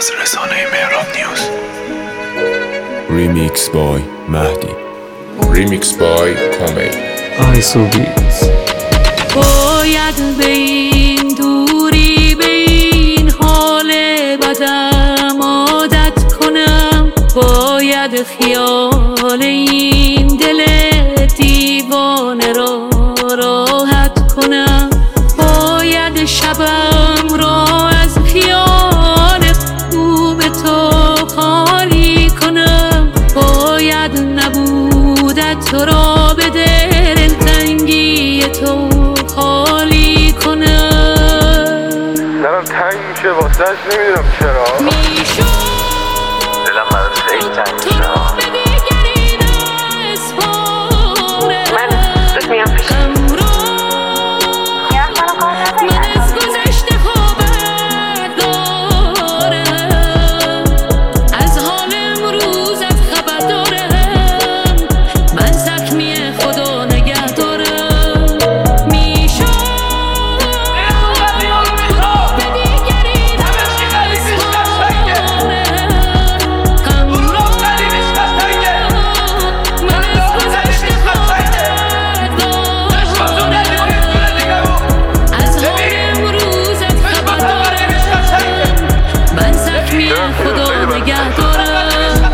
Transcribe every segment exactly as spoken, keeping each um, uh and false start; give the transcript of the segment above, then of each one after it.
از رسانه مهراب نیوز. ریمیکس بای مهدی. ریمیکس بای کامی. آیسو بیتز. باید به این دوری به این حال بدم عادت کنم، باید خیال این دل دیوانه را راحت کنم، باید شبم را از خیال خوب تو خالی کنم، باید نبودت را به دلتنگی تو خالی کنم. دلم تنگ میشه واسهش، نمیدونم چرا میشد دلم برات خیلی تنگ تو میشه. را به دیگری نسپارم. من زود میام پیش. من از گذشته خبر دارم، از حال امروزت خبر دارم، من زخمی خدا نگه دارم. میشد به دیگری نسپارم، غم را من از گذشته خبر دارم، از حال امروزت خبر دارم، من زخمی خدا نگه دارم.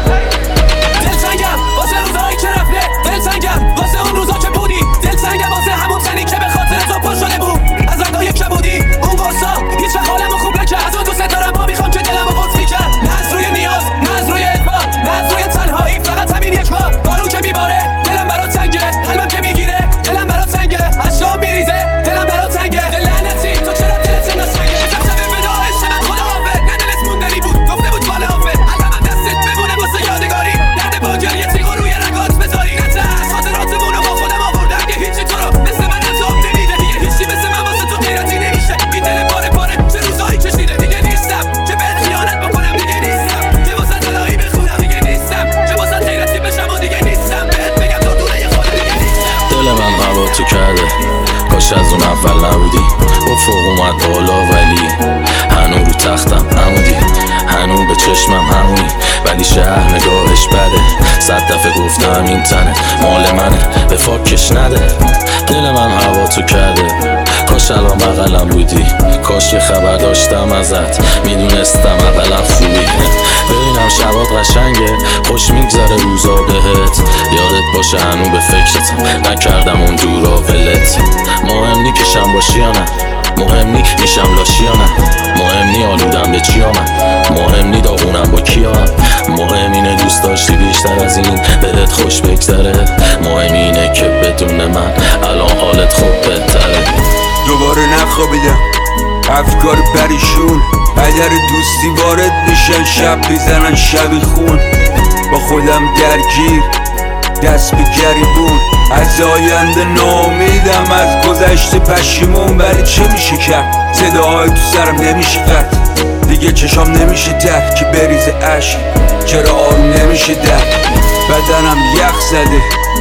دلتنگم واسه روزایی که رفته، دلتنگم واسه اون روزا که بودی، دلتنگم واسه همون زنی که به خاطر تو پا شده بود از رنگای که بودی. اون قرصا هیچ وقت حالمو خوب نکرد، از اون دوست دارم ما میخوام که دلمو قدسی کرد، نه از روی نیاز نه از روی ادبار نه از روی تنهایی، فقط همین یک بار. بارون که میباره دلم برات تنگه، قلبم که میگیره دلم برات تنگه، اشکام میریزه دلم برات تنگه. دل لعنتی تو چرا دلت اینقدر سنگه؟ شب ودا عشق من خدا حافظ، نه دلت موندنی بود گفته بود مال حافظ، قلبم دستت بمونه واسه یادگاری، درد باجری تیغو روی رگات بذاری، نترس خاطراتمونو با خودم آوردم که هیچی تو رو مثل من انجام نمیده، دیگه هیچی مثل من واسه تو غیرتی نمیشه. این دل پاره پاره چه روزایی کشیده، دیگه نیستم که بهت خیانت بکنم، دیگه نیستم که واسه دلایی بخونم، دیگه نیستم که واسه غیرتی بشم و دیگه نیستم بهت بگم تو دونه خودم، دیگه نیستم. دل من هوا تو کرده، کاش از اون اول نبودی. افق اومد بالا ولی هنو رو تختم همونی، هنو به چشمم همونی، ولی شهر نگاهش بده. صد دفعه گفتم این تنه مال منه، به فاکش نده. دل من هوا تو کرده، کاش الان بغلم بودی، کاش که خبر داشتم ازت، میدونستم اقلم خوبی. ببینم شبات قشنگه، خوش میگذره روزا بهت، یادت باشه هنو به فکرتم، نکردم اون دورا ولت. مهم نی کشم باشی یا نه، مهم نی میشم لاشی یا نه، مهم نی آلودم به چی آمد، مهم نی داغونم با کیا هم، مهم اینه دوست داشتی بیشتر از این بهت خوش بگذره، مهم اینه که بدون من الان حالت خوب بهتره. دوباره نخوابیدم، افکار پریشون، اگر دوستی وارد میشن شب میزنن شبی خون، با خودم درگیر دست به گریبون، از آینده ناامیدم، از گذشته پشیمون، ولی چه میشه کرد؟ صداهای تو سرم نمیشه قطع، دیگه چشام نمیشه در که بریزه عشق، چرا آروم نمیشه در بدنم یخ زده،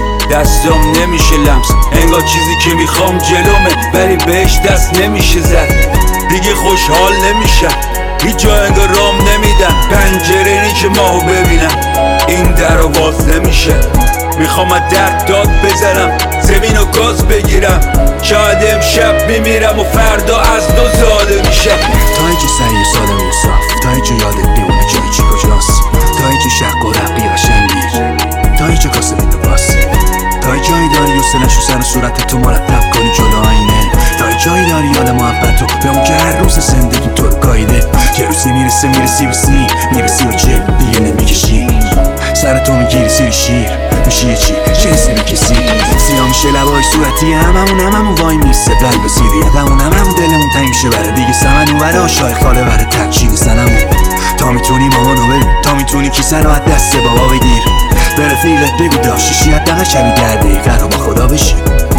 دستام نمیشه لمس، انگار چیزی که میخوام جلومه ولی بهش دست نمیشه زد، دیگه خوشحال نمیشم، هیچ جا انگار رام نمیدن، پنجره نی که ماهو ببینم، این در رو باز نمیشه، میخوام از درد داد بزنم، زمین و گاز بگیرم، شاید امشب میمیرم و فردا از دو زاده میشم. تا اینکه سعی سالم و صاف، تا اینکه یادت بیمونه جایی چی کجاست، تا اینکه شق و رقی قشنگیر، تا اینکه کاسه تو باسی، تا جایی داری و سلش و سر و صورت تو مرتب کنی جلو آینه، تا جایی داری یاد محبت تو به اون که هر روز زندگی تو رو گاییده، یه روزی میرسه میرسی بسی میرسی و چه دیگه نمیکشی، سر تو میگیری سیر شیر میشی یه چی چه حسی به کسی، سیاه میشه لبای صورتی هممون هممون وای میسته قلب سیری هممون هممون دلمون تنگ میشه بره دیگه سمن اون وره شایخ خاله بره تکچین زنمون، تا میتونی مامانو ببین، تا میتونی کیسه رو از دست بابا بگیر، به رفیقت بگو داشتشی حداقل شبی در دقیقه رو با خدا بشی،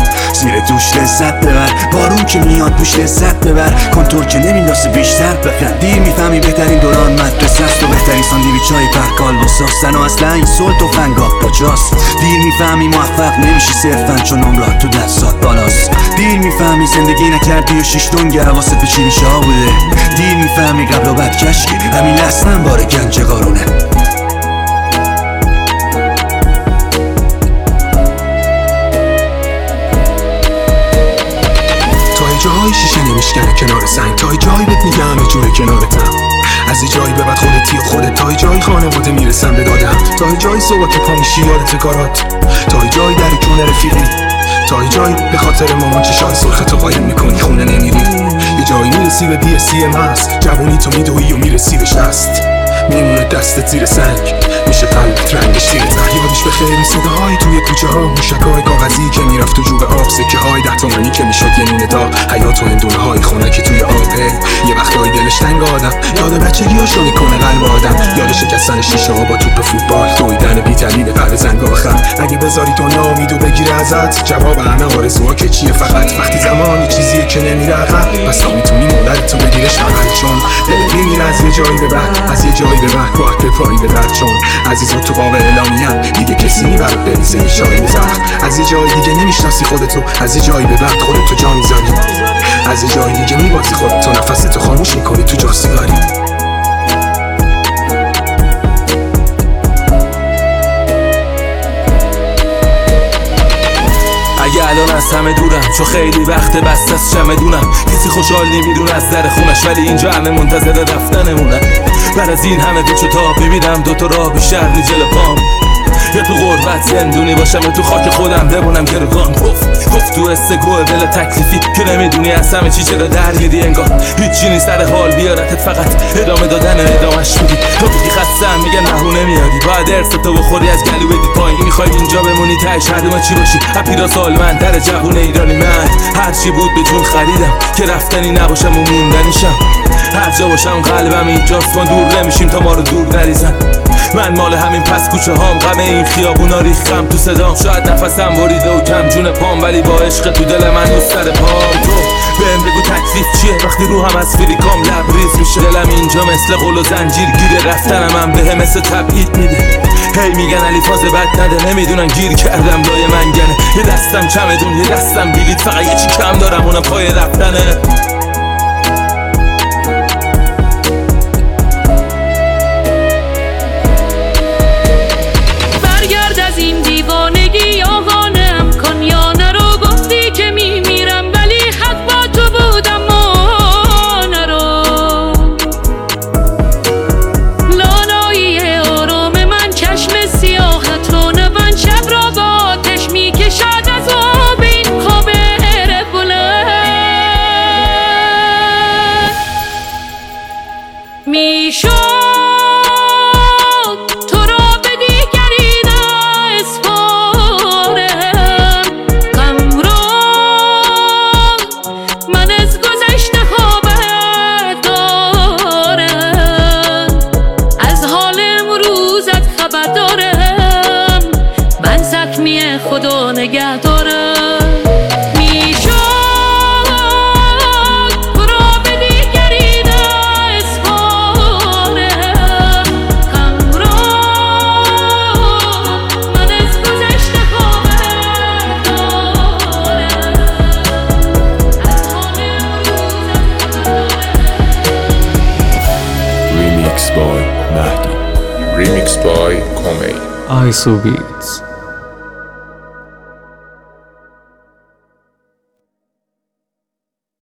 زیر دوش لذت ببر، بارون که میاد پوش لذت ببر، کنتور که نمیندازه بیشتر بخند، دیر میفهمی بهترین دوران مدرسه است و بهتر بهترین ساندویچ های پرکال واساستن و اصلا این سول تفنگا کجاست؟ دیر میفهمی موفق نمیشی صرفا چون نمرات تو دستات بالاست. دیر میفهمی زندگی نکردی و شیش دنگ حواست به چی میشه ها بوده. دیر میفهمی قبل و بعد کشکی همین لحظه باره گنج قارونه. جای شیشه نمیشکنه کنار سنگ، تا جایی بهت میگم همه جوره کنارتم. از یه جایی به بعد خودتی و خودت، تا جایی خانواده میرسم به دادم، تا جایی صبح که پا میشی یادت کارات، تا جایی در کونه رفیقی، تا جایی به خاطر مامان چشای سرختو قایم میکنی خونه نمیری. یه جایی میرسی به بی سی مست، جوونی تو میدوی و میرسی به شست، میمونه دستت زیر سنگ، میشه قلبت رنگش زیر ته. یادش بخیر این صداهای توی کوچه ها، موشکای کاغذی که میرفت تو جوب آب، سکه های ده تومنی که میشد یه نونه داغ، حیات و هندونه های خونه که توی آبه. یه وقتای دلش تنگ آدم، یاد بچگیاشو میکنه قلب آدم، یاد شکستن شیشه ها با توپ فوتبال، دویدن بی دلیل قلب زنگ آخر. اگه بذاری دنیا امیدو بگیره ازت، جواب همه آرزوها که چیه فقط وقتی زمانی چیزیه که نمیره عقب، پس تا میتونی مولدتو بگیرش عقل، چون دلت میمیره از یه جایی به بعد، از یه جایی به بعد باید به پایی به بعد، چون عزیزا تو باب اعلامیم دیگه کسی میبرد بریزه یه شایی زخم. از یه جایی دیگه نمیشناسی خودتو، از یه جایی به بعد خودتو جا میزنی، از یه جایی دیگه میبازی خودتو، نفستو خاموش میکنی تو جا سیگاری. اگه الان از همه دورم چون خیلی وقت بست از چمدونم، کسی خوشحال نمیدون از در خونش، ولی اینجا همه منتظر رفتنمونن. بعد از این همه پیچ و تاب ببینم دوتا راه بیشتر نی جلو پام، یا تو غربت زندونی باشم یا تو خاک خودم بمونم گروگان. گفت گفت تو استگوه دل تکلیفی که نمیدونی از همه چی چرا درگیری، انگار هیچی نیست سر حال بیارتت، فقط ادامه دادن ادامش میدی. تو بگی خستم میگن نهونه میاری، باید ارستو بخوری از گلو بدی پایین. میخوای اینجا بمونی تهش هر دوما چی باشی، اپیرا سالمند در جوون ایرانی. من هرچی بود به جون خریدم که رفتنی نباشم و موندنیشم، هر جا باشم قلبم اینجاست، ما دور نمیشیم تا ما رو دور نریزن. من مال همین پس کوچه هام، غم این خیابونا ریختم تو صدام، شاید نفسم بریده و کم جون پام، ولی با عشق تو دل من و سر پام. تو بهم بگو تکلیف چیه وقتی روحم از فریکام لبریز میشه، دلم اینجا مثل قل و زنجیر گیره، رفتنم هم بهم مثل تبعید میده. هی میگن علی فاز بد نده، نمیدونن گیر کردم لای منگنه، یه دستم چمدون یه دستم بلیط، فقط یه چی کم دارم اونم پای رفتنه. میشد تو را به دیگری نسپارم، غم را من از گذشته خبر دارم، از حال امروزت خبر دارم، من زخمی خدا نگه دارم. Remix by Mahdi. Remix by Comey. I S O Beats.